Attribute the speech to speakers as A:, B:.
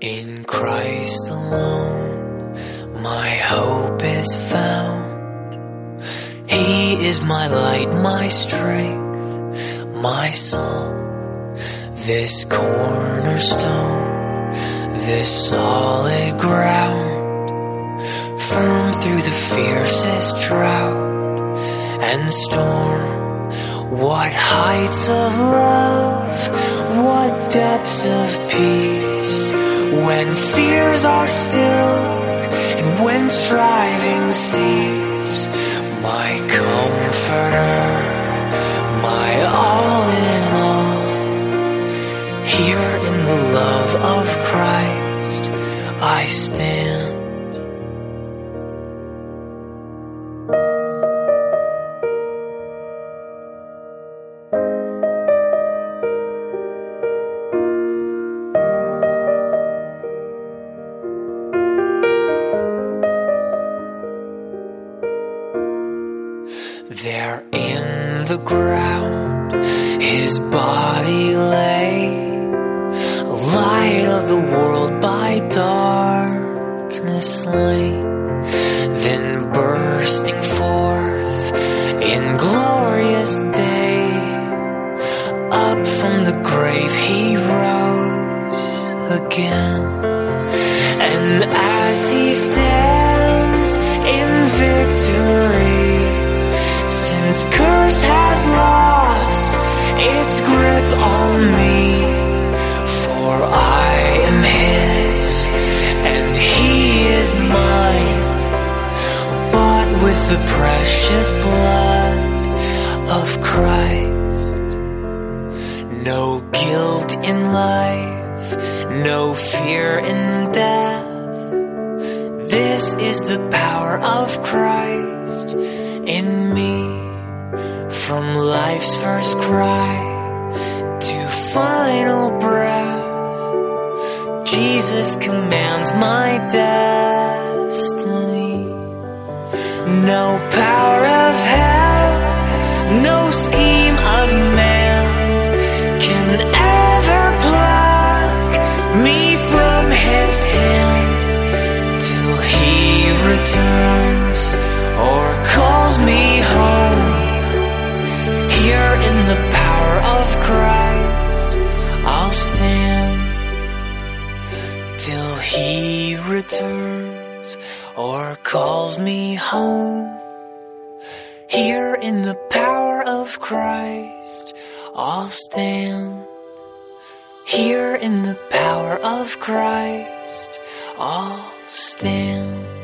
A: In Christ alone, my hope is found. He is my light, my strength, my song. This cornerstone, this solid ground, firm through the fiercest drought and storm. What heights of love, what depths of peace, when fears are stilled and when striving cease. My comforter, my all in all, here in the love of Christ I stand. There in the ground his body lay, light of the world by darkness slain. Then bursting forth in glorious day, up from the grave he rose again. And as he stands in victory, since curse has lost its grip on me, for I am his and he is mine, bought with the precious blood of Christ. No guilt in life, no fear in death. This is the power of Christ in me. From life's first cry to final breath, Jesus commands my destiny. No power of hell, no scheme of man can ever pluck me from his hand, till he returns or calls me home. Here in the power of Christ I'll stand, till he returns or calls me home. Here in the power of Christ I'll stand. Here in the power of Christ I'll stand.